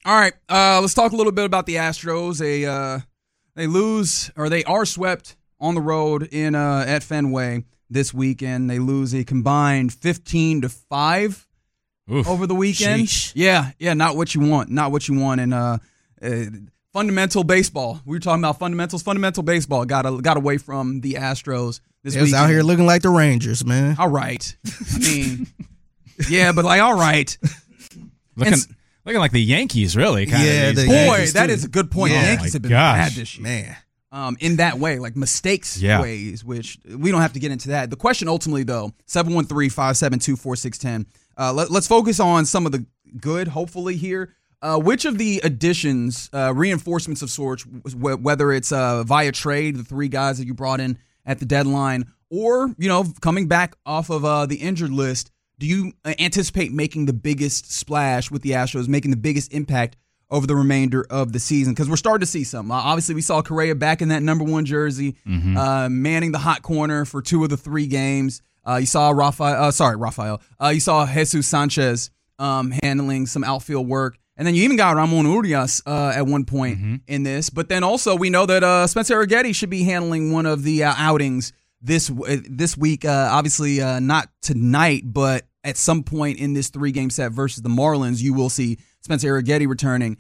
All right, let's talk a little bit about the Astros. They are swept on the road in at Fenway this weekend. They lose a combined 15-5 over the weekend. Sheesh. Yeah, not what you want. And fundamental baseball. We were talking about fundamentals. Fundamental baseball got away from the Astros this weekend. It's out here looking like the Rangers, man. All right. I mean, yeah, but all right. Looking like the Yankees, really. That is a good point. Yeah. The Yankees have been bad this year. Man. In that way, like mistakes ways, which we don't have to get into that. The question ultimately, though, 713-572-4610. Let's focus on some of the good, hopefully, here. Which of the additions, reinforcements of sorts, whether it's via trade, the 3 guys that you brought in at the deadline, or, coming back off of the injured list, do you anticipate making the biggest splash with the Astros, making the biggest impact over the remainder of the season? Because we're starting to see some. Obviously, we saw Correa back in that number 1 jersey, manning the hot corner for 2 of the 3 games. You saw Rafael. You saw Jesus Sanchez handling some outfield work. And then you even got Ramon Urias at one point in this. But then also we know that Spencer Arrighetti should be handling one of the outings this week. Obviously not tonight, but at some point in this 3-game set versus the Marlins, you will see Spencer Arrighetti returning.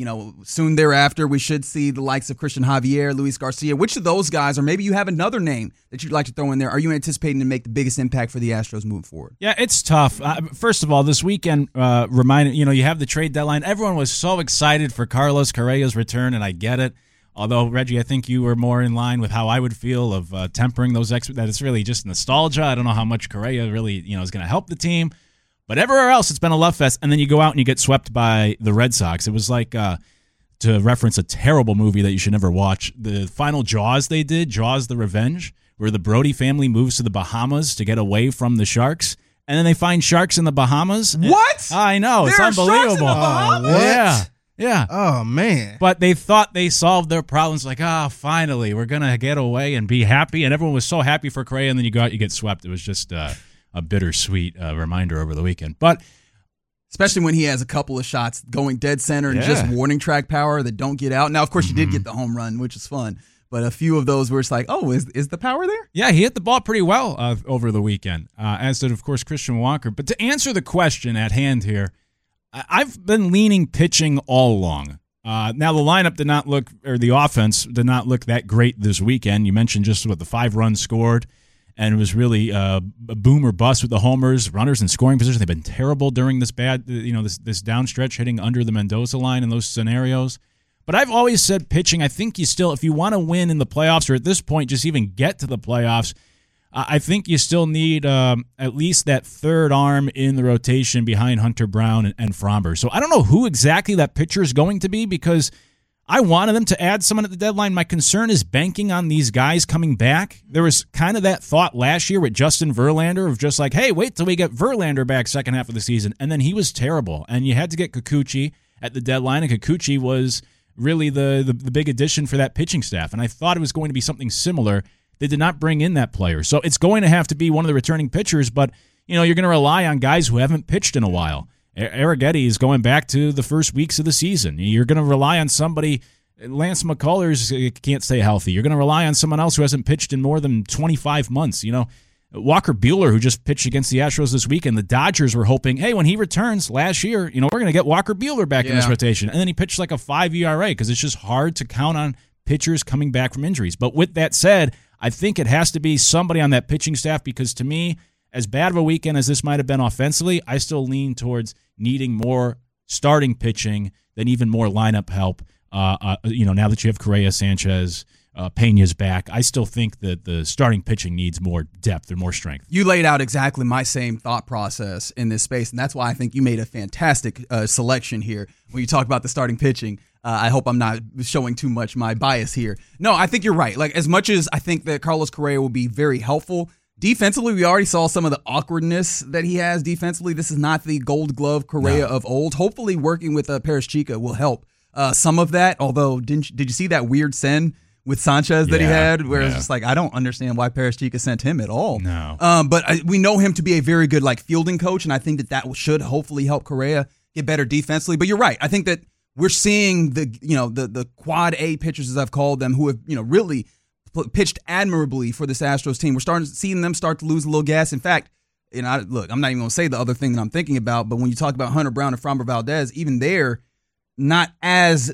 Soon thereafter, we should see the likes of Christian Javier, Luis Garcia. Which of those guys, or maybe you have another name that you'd like to throw in there, are you anticipating to make the biggest impact for the Astros moving forward? Yeah, it's tough. First of all, this weekend reminded, you have the trade deadline. Everyone was so excited for Carlos Correa's return, and I get it. Although, Reggie, I think you were more in line with how I would feel of tempering those that it's really just nostalgia. I don't know how much Correa really, is going to help the team. But everywhere else, it's been a love fest. And then you go out and you get swept by the Red Sox. It was like, to reference a terrible movie that you should never watch, the final Jaws they did, Jaws the Revenge, where the Brody family moves to the Bahamas to get away from the sharks. And then they find sharks in the Bahamas. What? I know. It's unbelievable. Sharks in the Bahamas? Yeah. Oh, man. But they thought they solved their problems. Like, finally, we're going to get away and be happy. And everyone was so happy for Correa. And then you go out, you get swept. It was just a bittersweet reminder over the weekend. But especially when he has a couple of shots going dead center and just warning track power that don't get out. Now, of course, you did get the home run, which is fun. But a few of those were it's like, is the power there? Yeah, he hit the ball pretty well over the weekend, as did, of course, Christian Walker. But to answer the question at hand here, I've been leaning pitching all along. Now, the lineup did not look, or the offense did not look that great this weekend. You mentioned just the 5 runs scored. And it was really a boom or bust with the homers, runners in scoring position. They've been terrible during this this downstretch, hitting under the Mendoza line in those scenarios. But I've always said pitching, I think you still, if you want to win in the playoffs, or at this point just even get to the playoffs, I think you still need at least that third arm in the rotation behind Hunter Brown and Fromber. So I don't know who exactly that pitcher is going to be, because I wanted them to add someone at the deadline. My concern is banking on these guys coming back. There was kind of that thought last year with Justin Verlander of just like, hey, wait till we get Verlander back second half of the season. And then he was terrible. And you had to get Kikuchi at the deadline, and Kikuchi was really the big addition for that pitching staff. And I thought it was going to be something similar. They did not bring in that player. So it's going to have to be one of the returning pitchers, but you're going to rely on guys who haven't pitched in a while. Arrighetti is going back to the first weeks of the season. You're going to rely on somebody. Lance McCullers can't stay healthy. You're going to rely on someone else who hasn't pitched in more than 25 months. Walker Buehler, who just pitched against the Astros this weekend, the Dodgers were hoping, hey, when he returns last year, we're going to get Walker Buehler back in this rotation. And then he pitched like a 5 ERA because it's just hard to count on pitchers coming back from injuries. But with that said, I think it has to be somebody on that pitching staff, because to me, as bad of a weekend as this might have been offensively, I still lean towards needing more starting pitching than even more lineup help. Now that you have Correa, Sanchez, Pena's back, I still think that the starting pitching needs more depth or more strength. You laid out exactly my same thought process in this space, and that's why I think you made a fantastic selection here when you talk about the starting pitching. I hope I'm not showing too much my bias here. No, I think you're right. Like, as much as I think that Carlos Correa will be very helpful, defensively, we already saw some of the awkwardness that he has defensively. This is not the Gold Glove Correa of old. Hopefully, working with Paris Chica will help some of that. Although, did you see that weird send with Sanchez that he had, where it's just like, I don't understand why Paris Chica sent him at all. No. But we know him to be a very good fielding coach, and I think that should hopefully help Correa get better defensively. But you're right. I think that we're seeing the quad A pitchers, as I've called them, who have really pitched admirably for this Astros team. We're starting to see them start to lose a little gas. In fact, I'm not even going to say the other thing that I'm thinking about, but when you talk about Hunter Brown and Framber Valdez, even they're not as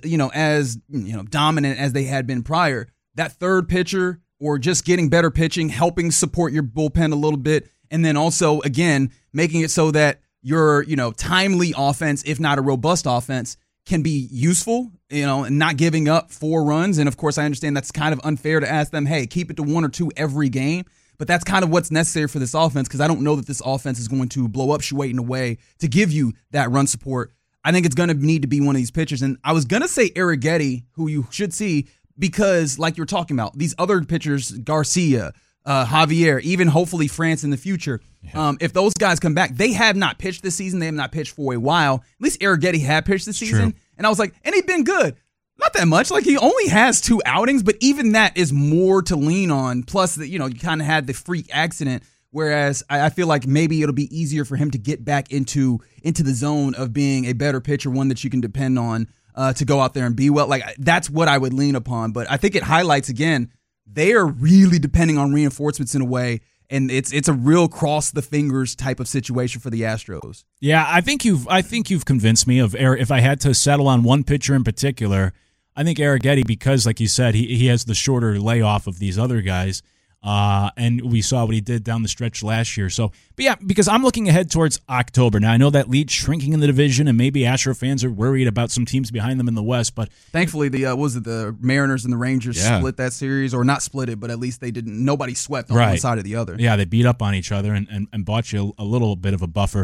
dominant as they had been prior. That third pitcher, or just getting better pitching, helping support your bullpen a little bit, and then also again making it so that your timely offense, if not a robust offense, can be useful, and not giving up 4 runs. And of course, I understand that's kind of unfair to ask them, hey, keep it to 1 or 2 every game. But that's kind of what's necessary for this offense, because I don't know that this offense is going to blow up Shohei in a way to give you that run support. I think it's going to need to be one of these pitchers. And I was going to say Arrighetti, who you should see, because like you're talking about, these other pitchers, Garcia, Javier, even hopefully France in the future, if those guys come back, they have not pitched this season. They have not pitched for a while. At least Arrighetti had pitched this season. True. And I was like, and he's been good. Not that much. Like, he only has 2 outings, but even that is more to lean on. Plus, you kind of had the freak accident, whereas I feel like maybe it'll be easier for him to get back into the zone of being a better pitcher, one that you can depend on to go out there and be well. Like, that's what I would lean upon. But I think it highlights, again, they are really depending on reinforcements in a way, and it's a real cross the fingers type of situation for the Astros. Yeah, I think you've convinced me of if I had to settle on one pitcher in particular, I think Arrighetti, because like you said, he has the shorter layoff of these other guys. And we saw what he did down the stretch last year. So, but yeah, because I'm looking ahead towards October. Now, I know that lead's shrinking in the division, and maybe Astro fans are worried about some teams behind them in the West, but thankfully the Mariners and the Rangers split that series, or not split it, but at least they didn't. Nobody swept on one side or the other. Yeah, they beat up on each other and bought you a little bit of a buffer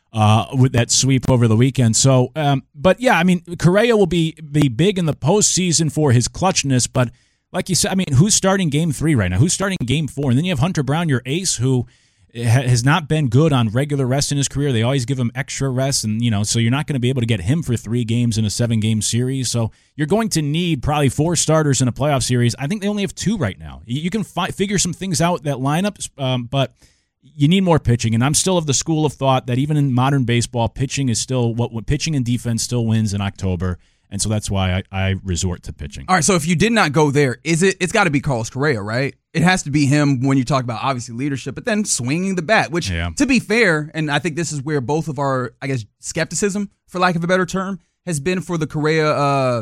with that sweep over the weekend. So, but yeah, I mean, Correa will be big in the postseason for his clutchness, but like you said, I mean, who's starting Game 3 right now? Who's starting Game 4? And then you have Hunter Brown, your ace, who has not been good on regular rest in his career. They always give him extra rest, and so you're not going to be able to get him for 3 games in a 7-game series. So you're going to need probably 4 starters in a playoff series. I think they only have 2 right now. You can figure some things out that lineup, but you need more pitching. And I'm still of the school of thought that even in modern baseball, pitching is still what pitching and defense still wins in October. And so that's why I resort to pitching. All right, so if you did not go there, it's got to be Carlos Correa, right? It has to be him when you talk about, obviously, leadership, but then swinging the bat, which, to be fair, and I think this is where both of our, I guess, skepticism, for lack of a better term, has been for the Correa,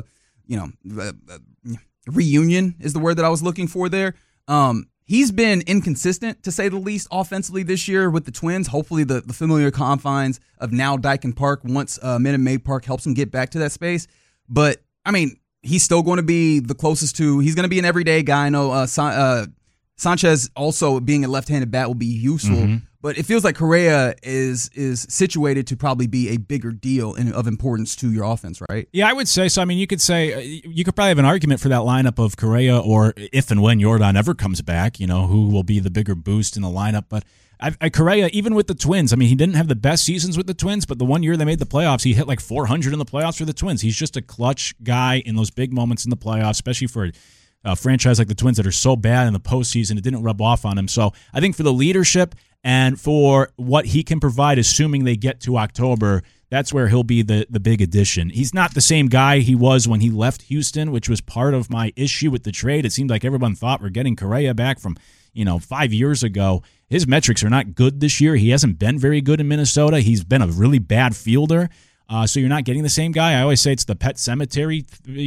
reunion is the word that I was looking for there. He's been inconsistent, to say the least, offensively this year with the Twins. Hopefully the familiar confines of now Daikin Park, once Minute Maid Park helps him get back to that space. But, I mean, he's still going to be the closest to – he's going to be an everyday guy. I know Sanchez also being a left-handed bat will be useful. Mm-hmm. But it feels like Correa is situated to probably be a bigger deal of importance to your offense, right? Yeah, I would say so. I mean, you could probably have an argument for that lineup of Correa, or if and when Yordan ever comes back, who will be the bigger boost in the lineup. But Correa, even with the Twins, I mean, he didn't have the best seasons with the Twins, but the one year they made the playoffs, he hit like 400 in the playoffs for the Twins. He's just a clutch guy in those big moments in the playoffs, especially for a franchise like the Twins that are so bad in the postseason. It didn't rub off on him. So I think for the leadership and for what he can provide, assuming they get to October, that's where he'll be the big addition. He's not the same guy he was when he left Houston, which was part of my issue with the trade. It seemed like everyone thought we're getting Correa back from 5 years ago. His metrics are not good this year. He hasn't been very good in Minnesota. He's been a really bad fielder. So you're not getting the same guy. I always say it's the pet cemetery,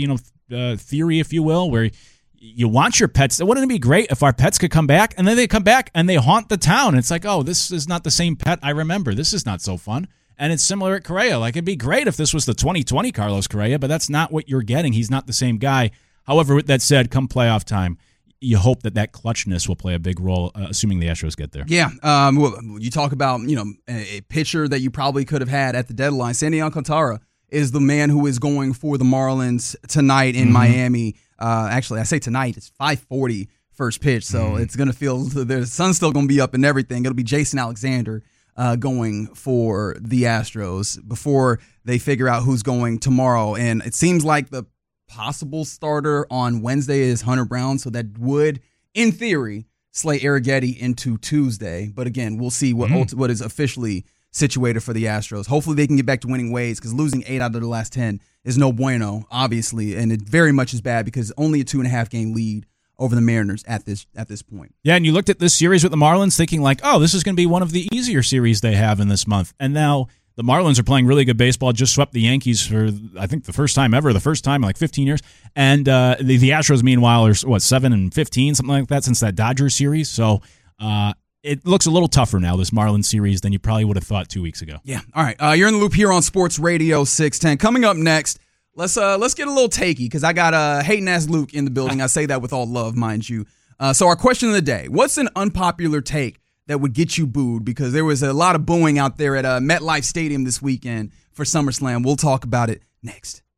theory, if you will, where you want your pets. Wouldn't it be great if our pets could come back, and then they come back and they haunt the town? It's like, oh, this is not the same pet I remember. This is not so fun. And it's similar at Correa. Like, it'd be great if this was the 2020 Carlos Correa, but that's not what you're getting. He's not the same guy. However, with that said, come playoff time, you hope that clutchness will play a big role, assuming the Astros get there. Yeah. You talk about, a pitcher that you probably could have had at the deadline. Sandy Alcantara is the man who is going for the Marlins tonight in Miami. Actually, I say tonight. It's 5:40 first pitch, so it's going to feel the sun's still going to be up and everything. It'll be Jason Alexander going for the Astros before they figure out who's going tomorrow. And it seems like the possible starter on Wednesday is Hunter Brown, so that would, in theory, slate Arrighetti into Tuesday. But again, we'll see what is officially situated for the Astros. Hopefully they can get back to winning ways, because losing 8 out of the last 10 is no bueno, obviously, and it very much is bad because only a 2.5-game lead over the Mariners at this point. Yeah, and you looked at this series with the Marlins thinking like, oh, this is going to be one of the easier series they have in this month. And now the Marlins are playing really good baseball, just swept the Yankees for, I think, the first time in like 15 years. And the Astros, meanwhile, are, 7-15, something like that, since that Dodgers series. So it looks a little tougher now, this Marlins series, than you probably would have thought 2 weeks ago. Yeah, all right. You're in the loop here on Sports Radio 610. Coming up next, let's get a little takey, because I got hating-ass Luke in the building. I say that with all love, mind you. So our question of the day, what's an unpopular take that would get you booed? Because there was a lot of booing out there at MetLife Stadium this weekend for SummerSlam. We'll talk about it next.